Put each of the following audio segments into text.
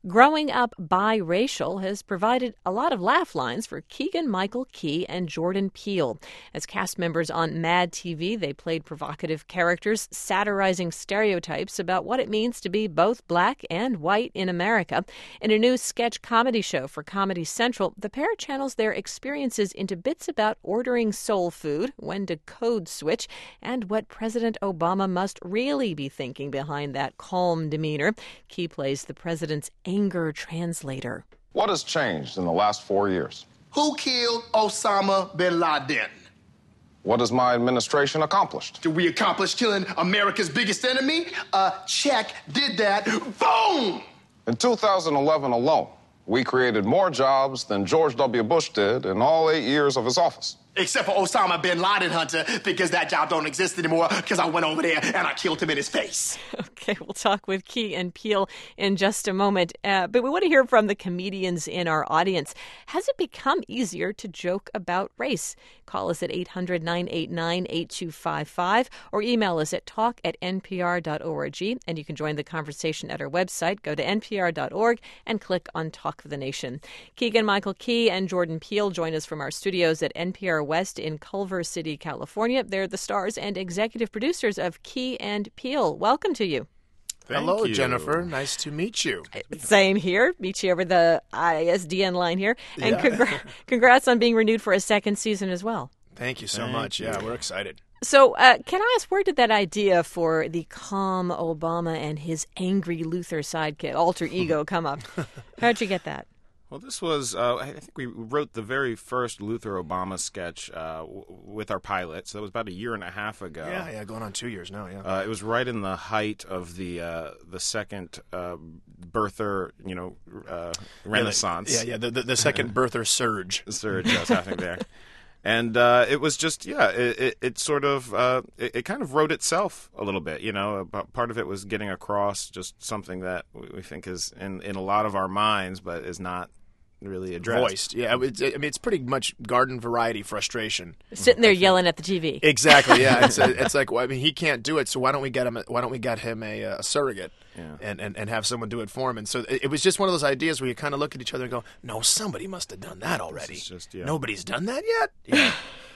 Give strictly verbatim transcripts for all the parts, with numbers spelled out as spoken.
Growing up biracial has provided a lot of laugh lines for Keegan-Michael Key and Jordan Peele. As cast members on Mad T V, they played provocative characters, satirizing stereotypes about what it means to be both black and white in America. In a new sketch comedy show for Comedy Central, the pair channels their experiences into bits about ordering soul food, when to code switch, and what President Obama must really be thinking behind that calm demeanor. Key plays the president's anger translator. What has changed in the last four years? Who killed Osama bin Laden? What has my administration accomplished? Did we accomplish killing America's biggest enemy? Uh, check, did that. Boom! In two thousand eleven alone, we created more jobs than George W. Bush did in all eight years of his office. Except for Osama bin Laden, Hunter, because that job don't exist anymore because I went over there and I killed him in his face. Okay, we'll talk with Key and Peele in just a moment. Uh, but we want to hear from the comedians in our audience. Has it become easier to joke about race? Call us at eight hundred, nine eight nine, eight two five five or email us at talk at n p r dot org. And you can join the conversation at our website. Go to n p r dot org and click on Talk of the Nation. Keegan-Michael Key and Jordan Peele join us from our studios at N P R West in Culver City, California. They're the stars and executive producers of Key and Peele. Welcome to you. Thank Hello, you. Jennifer. Nice to meet you. Same here. Meet you over the I S D N line here. And Yeah. congra- congrats on being renewed for a second season as well. Thank you so Thank much. you. Yeah, we're excited. So uh, can I ask, where did that idea for the calm Obama and his angry Luther sidekick, alter ego, come up? How'd you get that? Well, this was, uh, I think we wrote the very first Luther Obama sketch uh, w- with our pilot, so that was about a year and a half ago. Yeah, yeah, going on two years now, yeah. Uh, it was right in the height of the uh, the second uh, birther, you know, uh, renaissance. Yeah, yeah, the, the, the second birther surge. surge that's happening there. And uh, it was just, yeah, it, it, it sort of, uh, it, it kind of wrote itself a little bit, you know. But part of it was getting across just something that we, we think is in, in a lot of our minds, but is not really addressed. Voiced. Yeah, it's, I mean, it's pretty much garden variety frustration. Sitting there yelling at the T V. Exactly. Yeah, it's, it's like, well, I mean, he can't do it, so why don't we get him? Why don't we get him a, a surrogate, Yeah. and, and and have someone do it for him? And so it, it was just one of those ideas where you kind of look at each other and go, "No, somebody must have done that already. is just, yeah. Nobody's done that yet." Yeah.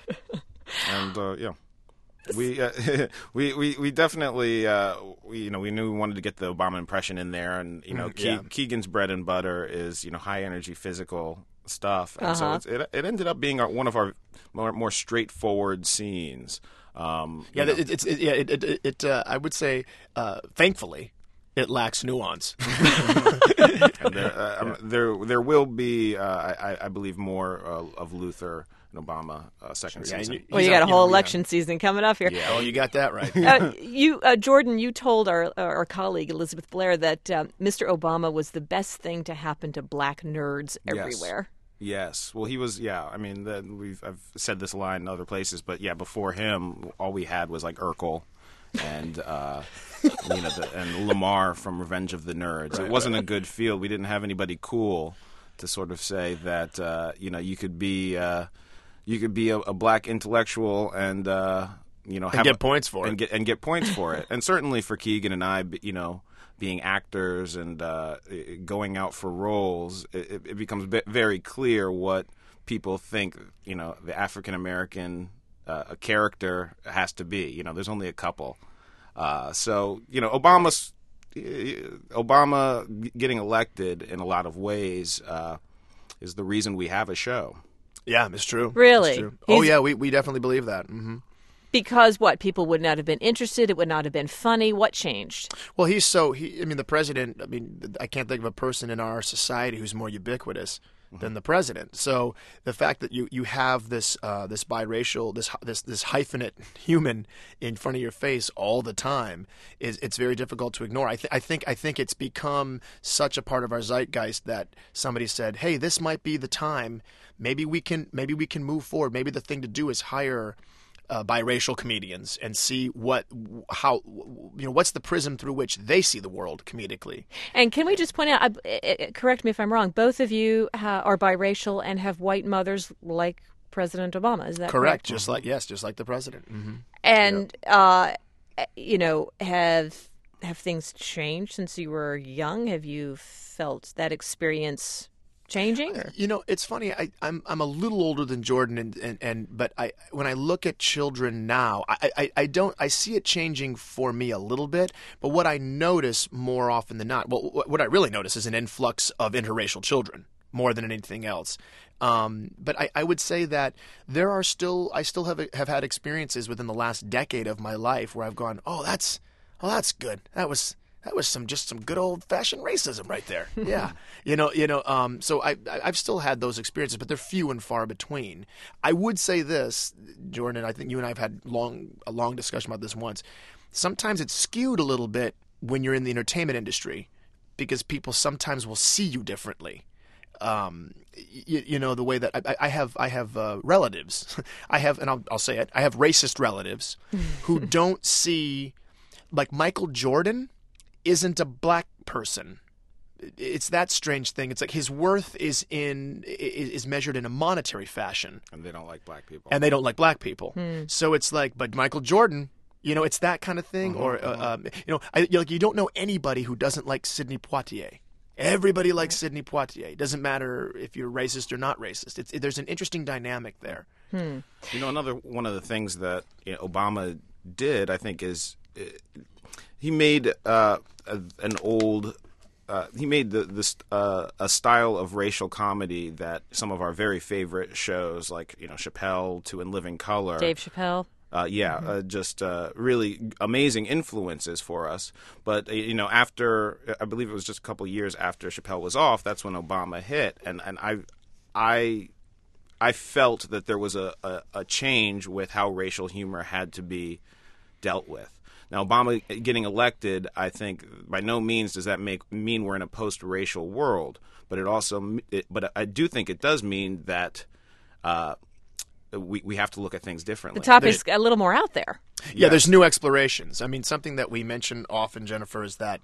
And uh, yeah, we, uh, we we we definitely uh, we, you know we knew we wanted to get the Obama impression in there, and you know Mm, Ke- yeah. Keegan's bread and butter is you know high energy physical stuff, and Uh-huh. so it's, it it ended up being our, one of our more, more straightforward scenes. Um, Yeah, you know. it, it's it, yeah. It, it, it uh, I would say, uh, thankfully, it lacks nuance. And there, uh, um, there, there will be, uh, I, I believe, more uh, of Luther and Obama uh, second Yeah, and season. you- Well, you he's got a up, whole know, yeah. election season coming up here. Yeah, oh, you got that right. Uh, you, uh, Jordan, you told our our colleague Elizabeth Blair that um, Mister Obama was the best thing to happen to black nerds Yes. everywhere. Yes. Well, he was. Yeah. I mean, the, we've I've said this line in other places, but yeah, before him, all we had was like Urkel and uh, you know the, and Lamar from Revenge of the Nerds. It wasn't a good field. We didn't have anybody cool to sort of say that uh, you know you could be uh, you could be a, a black intellectual and uh, you know have get a- points for and it. Get, and get points for it. And certainly for Keegan and I, you know. Being actors and uh, going out for roles, it, it becomes be- very clear what people think, you know, the African American uh, character has to be. You know, there's only a couple. Uh, so, you know, Obama's Obama getting elected in a lot of ways uh, is the reason we have a show. Yeah, it's true. Really? It's true. Oh He's- yeah, we we definitely believe that. hmm Because what? People would not have been interested. It would not have been funny. What changed? Well, he's so he. I mean, the president. I mean, I can't think of a person in our society who's more ubiquitous than the president. So the fact that you, you have this uh, this biracial this this this hyphenate human in front of your face all the time is it's very difficult to ignore. I, th- I think I think it's become such a part of our zeitgeist that somebody said, "Hey, this might be the time. Maybe we can maybe we can move forward. Maybe the thing to do is hire." Uh, biracial comedians and see what, how, you know, what's the prism through which they see the world comedically. And can we just point out, uh, uh, correct me if I'm wrong, both of you ha- are biracial and have white mothers like President Obama. Is that correct? Correct. Just like, yes, just like the president. Mm-hmm. And, uh, you know, have have things changed since you were young? Have you felt that experience changing? Or? You know, it's funny. I, I'm I'm a little older than Jordan, and, and, and but I when I look at children now, I, I, I don't I see it changing for me a little bit. But what I notice more often than not, well, what I really notice is an influx of interracial children more than anything else. Um, but I, I would say that there are still I still have have had experiences within the last decade of my life where I've gone, oh, that's oh, that's good. That was. That was some just some good old fashioned racism right there. Yeah, you know, you know. Um, so I, I've still had those experiences, but they're few and far between. I would say this, Jordan. I think you and I have had long a long discussion about this once. Sometimes it's skewed a little bit when you're in the entertainment industry, because people sometimes will see you differently. Um, you, you know, the way that I, I have I have uh, relatives. I have, and I'll, I'll say it. I have racist relatives who don't see, like Michael Jordan isn't a black person. It's that strange thing. It's like his worth is in is measured in a monetary fashion, and they don't like black people. And they don't like black people. Hmm. So it's like, but Michael Jordan, you know, it's that kind of thing. Uh-huh, or uh, um, you know, I, like you don't know anybody who doesn't like Sidney Poitier. Everybody likes Sidney Poitier. It doesn't matter if you're racist or not racist. It's, it, there's an interesting dynamic there. Hmm. You know, another one of the things that you know, Obama did, I think, is uh, he made uh, a, an old. Uh, he made the, this uh, a style of racial comedy that some of our very favorite shows, like you know Chappelle to In Living Color, Dave Chappelle. Uh, yeah, mm-hmm. uh, just uh, really amazing influences for us. But, uh, you know, after, I believe it was just a couple of years after Chappelle was off, that's when Obama hit. And, and I, I, I felt that there was a, a, a change with how racial humor had to be dealt with. Now, Obama getting elected, I think, by no means does that make mean we're in a post-racial world. But it also, it, but I do think it does mean that uh, We we have to look at things differently. The topic's a little more out there. Yeah, yes. There's new explorations. I mean, something that we mention often, Jennifer, is that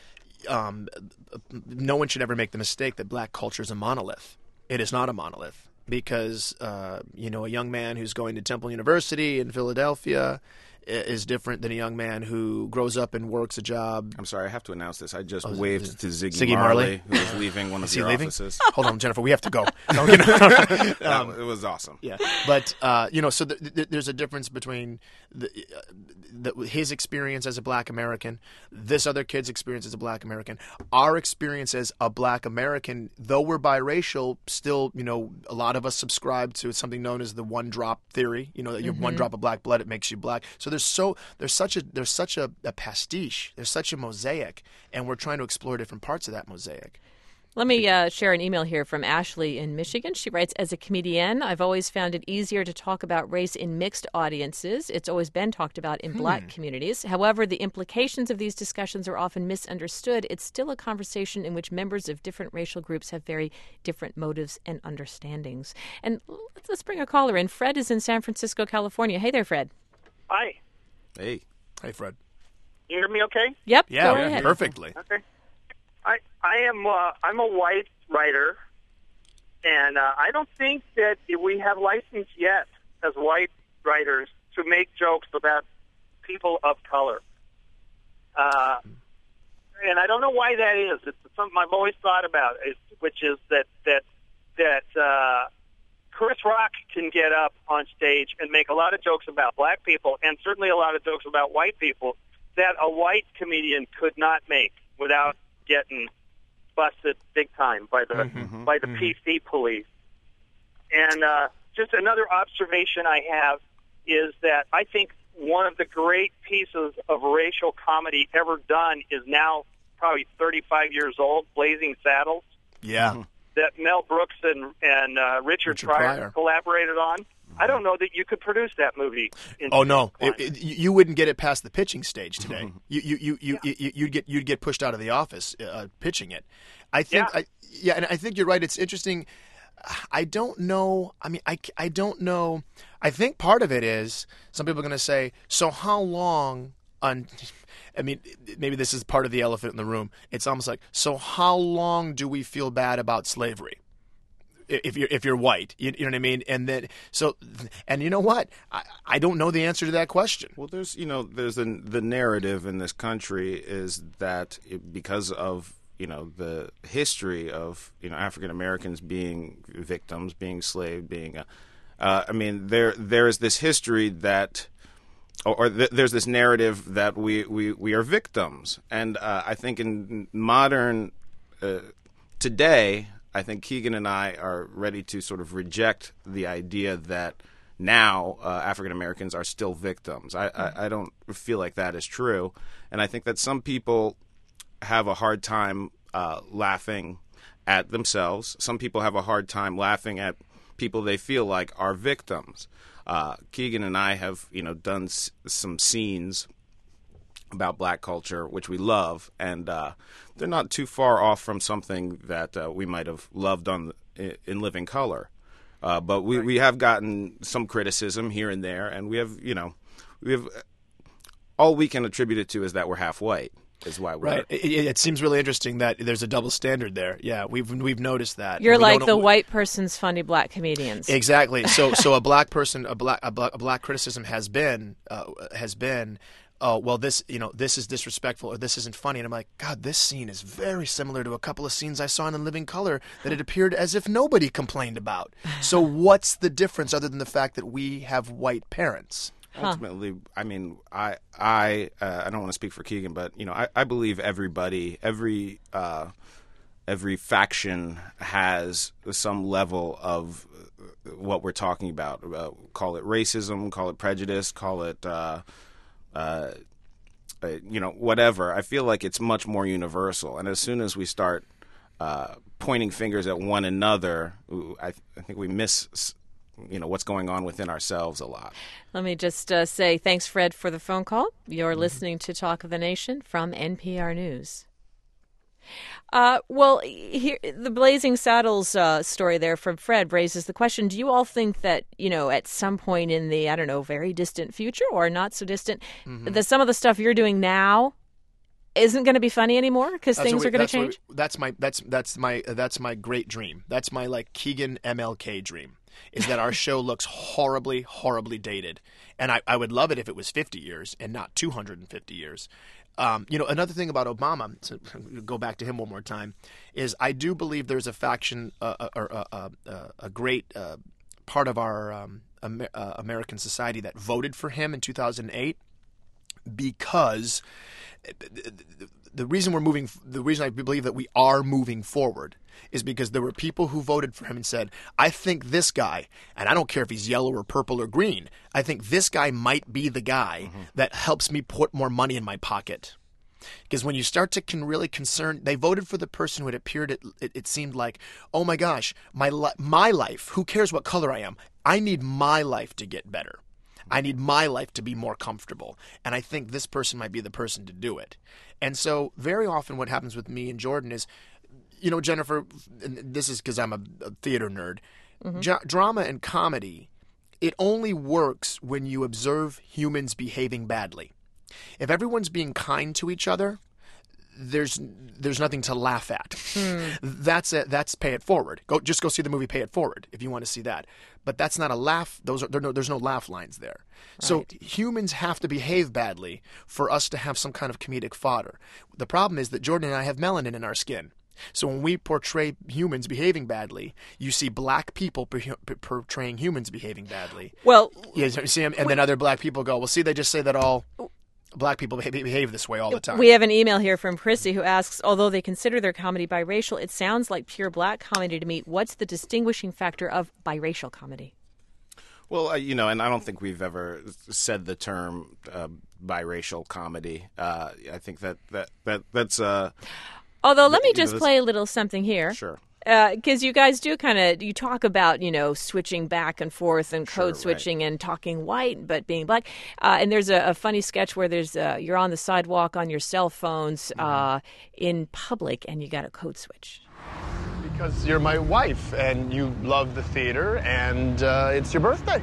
um, no one should ever make the mistake that black culture is a monolith. It is not a monolith because, uh, you know, a young man who's going to Temple University in Philadelphia is different than a young man who grows up and works a job. I'm sorry, I have to announce this. I just oh, waved to Ziggy, Ziggy Marley, Marley, who was leaving one of is he your leaving? offices. Hold on, Jennifer, we have to go. No, you know. um, it was awesome. Yeah, but uh, you know, so th- th- there's a difference between the, uh, the, his experience as a black American, this other kid's experience as a black American, our experience as a black American. Though we're biracial, still, you know, a lot of us subscribe to something known as the one drop theory. You know, that you have Mm-hmm. one drop of black blood, it makes you black. So there's so there's such a there's such a, a pastiche. There's such a mosaic, and we're trying to explore different parts of that mosaic. Let me uh, share an email here from Ashley in Michigan. She writes, as a comedian, I've always found it easier to talk about race in mixed audiences. It's always been talked about in hmm. black communities. However, the implications of these discussions are often misunderstood. It's still a conversation in which members of different racial groups have very different motives and understandings. And let's, let's bring a caller in. Fred is in San Francisco, California. Hey there, Fred. Hi. Hey. Hey, Fred. You hear me okay? Yep. Yeah, go yeah ahead. perfectly. Okay. I I am uh, I'm a white writer, and uh, I don't think that we have license yet as white writers to make jokes about people of color. Uh, and I don't know why that is. It's something I've always thought about, is, which is that that that uh, Chris Rock can get up on stage and make a lot of jokes about black people, and certainly a lot of jokes about white people that a white comedian could not make without getting busted big time by the mm-hmm, by the mm-hmm. P C police. And uh, just another observation I have is that I think one of the great pieces of racial comedy ever done is now probably thirty-five years old, Blazing Saddles, Yeah. that Mel Brooks and, and uh, Richard, Richard Pryor, Pryor. collaborated on. I don't know that you could produce that movie. In Oh no, today's it, climate. it, you wouldn't get it past the pitching stage today. you, you, you, you, Yeah. you, you'd get you'd get pushed out of the office uh, pitching it. I think, Yeah. I, yeah, and I think you're right. It's interesting. I don't know. I mean, I, I don't know. I think part of it is some people are going to say, so how long on. I mean, maybe this is part of the elephant in the room. It's almost like, so how long do we feel bad about slavery? if you're if you're white. You, you know what I mean? And then so, and you know what? I, I don't know the answer to that question. Well, there's you know there's the the narrative in this country is that it, because of you know the history of you know African Americans being victims, being slave, being uh, uh, I mean there there is this history that. Or th- there's this narrative that we, we, we are victims. And uh, I think in modern, uh, today, I think Keegan and I are ready to sort of reject the idea that now uh, African Americans are still victims. I, I, I don't feel like that is true. And I think that some people have a hard time uh, laughing at themselves. Some people have a hard time laughing at people they feel like are victims. Uh, Keegan and I have, you know, done s- some scenes about black culture, which we love, and uh, they're not too far off from something that uh, we might have loved on the, in Living Color. Uh, but we, we have gotten some criticism here and there, and we have, you know, we have all we can attribute it to is that we're half white. Is why we're right. It, it seems really interesting that there's a double standard there. Yeah, we've we've noticed that. You're we like don't the know, white person's funny black comedians. Exactly. So so a black person, a black a black, a black criticism has been uh, has been, oh well, this you know this is disrespectful or this isn't funny, and I'm like, God, this scene is very similar to a couple of scenes I saw in Living Color that it appeared as if nobody complained about. So what's the difference other than the fact that we have white parents? Ultimately, I mean, I I uh, I don't want to speak for Keegan, but you know, I, I believe everybody, every uh, every faction has some level of what we're talking about. Uh, call it racism, call it prejudice, call it uh, uh, uh, you know, whatever. I feel like it's much more universal, and as soon as we start uh, pointing fingers at one another, I, I think we miss. You know what's going on within ourselves a lot. Let me just uh, say thanks, Fred, for the phone call. You're mm-hmm. listening to Talk of the Nation from N P R News. Uh, well, here, the Blazing Saddles uh, story there from Fred raises the question, do you all think that, you know, at some point in the, I don't know, very distant future or not so distant, mm-hmm. that some of the stuff you're doing now isn't going to be funny anymore because things we, are going to change? We, that's my that's that's my that's my great dream. That's my like Keegan M L K dream. Is that our show looks horribly, horribly dated. And I, I would love it if it was fifty years and not two hundred fifty years. Um, you know, another thing about Obama, to go back to him one more time, is I do believe there's a faction uh, or uh, uh, uh, a great uh, part of our um, Amer- uh, American society that voted for him in two thousand eight because the reason we're moving, the reason I believe that we are moving forward is because there were people who voted for him and said, I think this guy, and I don't care if he's yellow or purple or green, I think this guy might be the guy mm-hmm. that helps me put more money in my pocket. Because when you start to can really concern, they voted for the person who had appeared, it, it, it seemed like, oh my gosh, my li- my life, who cares what color I am? I need my life to get better. I need my life to be more comfortable. And I think this person might be the person to do it. And so very often what happens with me and Jordan is, you know, Jennifer, and this is because I'm a, a theater nerd, mm-hmm. J- drama and comedy, it only works when you observe humans behaving badly. If everyone's being kind to each other, there's there's nothing to laugh at. Hmm. That's it. That's Pay It Forward. Go just go see the movie Pay It Forward if you want to see that. But that's not a laugh. Those are there no, there's no laugh lines there. Right. So humans have to behave badly for us to have some kind of comedic fodder. The problem is that Jordan and I have melanin in our skin. So when we portray humans behaving badly, you see black people per- per- portraying humans behaving badly. Well, you see them, and then other black people go, well, see, they just say that all black people behave, behave this way all the time. We have an email here from Prissy who asks, although they consider their comedy biracial, it sounds like pure black comedy to me. What's the distinguishing factor of biracial comedy? Well, uh, you know, and I don't think we've ever said the term uh, biracial comedy. Uh, I think that, that, that that's... Uh, Although, let me just play a little something here. Sure. Because uh, you guys do kind of, you talk about, you know, switching back and forth and code sure, switching right. and talking white but being black. Uh, and there's a, a funny sketch where there's uh, you're on the sidewalk on your cell phones uh, mm-hmm. in public and you got a code switch. Because you're my wife and you love the theater and uh, it's your birthday.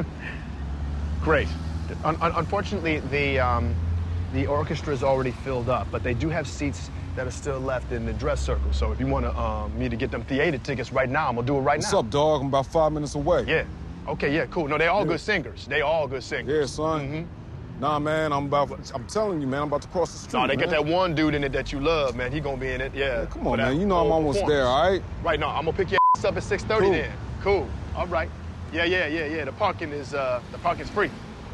Great. Un- un- unfortunately, the, um, the orchestra is already filled up, but they do have seats that are still left in the dress circle. So if you want to, um, me to get them theater tickets right now, I'm gonna do it right What's now. up, dog? I'm about five minutes away. Yeah. Okay, yeah, cool. No, they all Yeah. good singers. They all good singers. Yeah, son. Mm-hmm. Nah, man, I'm about. I'm telling you, man, I'm about to cross the street. No, they got man. that one dude in it that you love, man. He gonna be in it. Yeah. Yeah, come for on, that man. You know I'm whole almost performance. there, all right? Right now, I'm gonna pick your ass up at six thirty Cool. then. Cool. All right. Yeah, yeah, yeah, yeah. The parking is uh, the parking's free.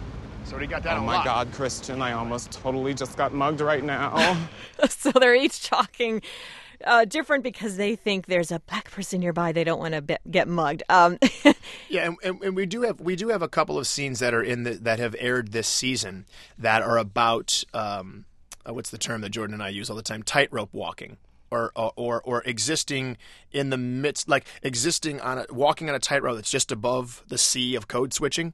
So they got that Oh on my lock. God, Christian, I almost totally just got mugged right now. So they're each talking uh, different because they think there's a black person nearby. They don't want to be- get mugged. Um, Yeah, and, and, and we do have we do have a couple of scenes that are in the, that have aired this season that are about um, uh, what's the term that Jordan and I use all the time? Tightrope walking, or or or, or existing in the midst, like existing on a walking on a tightrope that's just above the sea of code switching,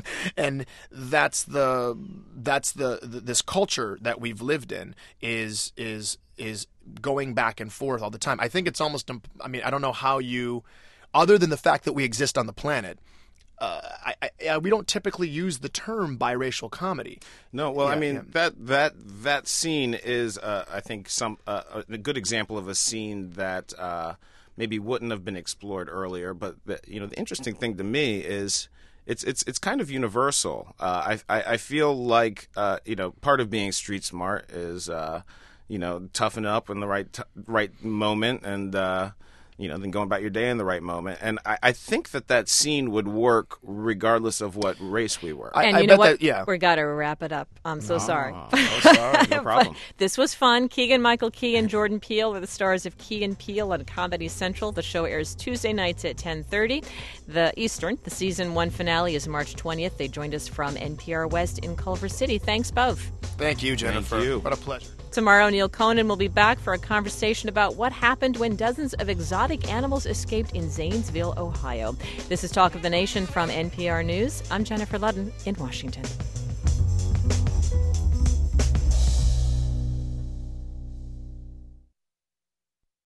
and that's the that's the, the this culture that we've lived in is is is going back and forth all the time. I think it's almost. imp- I mean, I don't know how you. Other than the fact that we exist on the planet, uh, I, I, we don't typically use the term biracial comedy. No, well, I Yeah, mean yeah. that that that scene is, uh, I think, some uh, a good example of a scene that uh, maybe wouldn't have been explored earlier. But the, you know, the interesting thing to me is it's it's it's kind of universal. Uh, I, I I feel like uh, you know, part of being street smart is uh, you know, toughen up in the right t- right moment and. Uh, You know, then going about your day in the right moment. And I, I think that that scene would work regardless of what race we were. I- and I you know bet what? that- yeah. We got to wrap it up. I'm so sorry. Oh, sorry, no problem. But this was fun. Keegan-Michael Key and Jordan Peele are the stars of Key and Peele on Comedy Central. The show airs Tuesday nights at ten thirty. The Eastern. The season one finale is March twentieth. They joined us from N P R West in Culver City. Thanks both. Thank you, Jennifer. you. What a pleasure. Tomorrow, Neil Conan will be back for a conversation about what happened when dozens of exotic animals escaped in Zanesville, Ohio. This is Talk of the Nation from N P R News. I'm Jennifer Ludden in Washington.